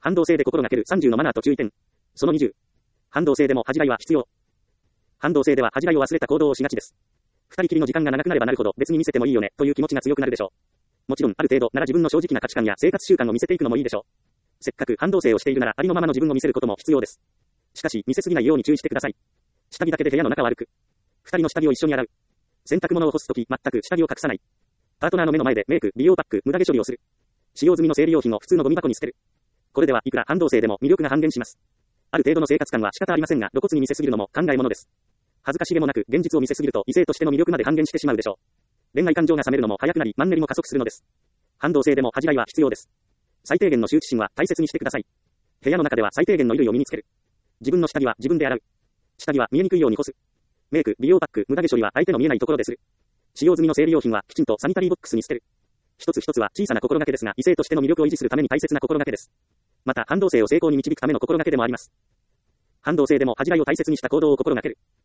反動性で心がける30のマナーと注意点。その20。反動性でも恥じらいは必要。反動性では恥じらいを忘れた行動をしがちです。二人きりの時間が長くなればなるほど別に見せてもいいよねという気持ちが強くなるでしょう。もちろんある程度なら自分の正直な価値観や生活習慣を見せていくのもいいでしょう。せっかく反動性をしているならありのままの自分を見せることも必要です。しかし見せすぎないように注意してください。下着だけで部屋の中を歩く。二人の下着を一緒に洗う。洗濯物を干すとき全く下着を隠さない。パートナーの目の前でメイク、美容パック、無駄毛処理をする。使用済みの生理用品を普通のゴミ箱に捨てる。これではいくら反動性でも魅力が半減します。ある程度の生活感は仕方ありませんが露骨に見せすぎるのも考えものです。恥ずかしげもなく現実を見せすぎると異性としての魅力まで半減してしまうでしょう。恋愛感情が冷めるのも早くなりマンネリも加速するのです。反動性でも恥じらいは必要です。最低限の羞恥心は大切にしてください。部屋の中では最低限の衣類を身につける。自分の下着は自分で洗う。下着は見えにくいように干す。メイク、美容パック、無駄毛処理は相手の見えないところでする。使用済みの生理用品はきちんとサニタリーボックスに捨てる。一つ一つは小さな心がけですが異性としての魅力を維持するために大切な心がけです。また反動性を成功に導くための心がけでもあります。反動性でも恥じらいを大切にした行動を心がける。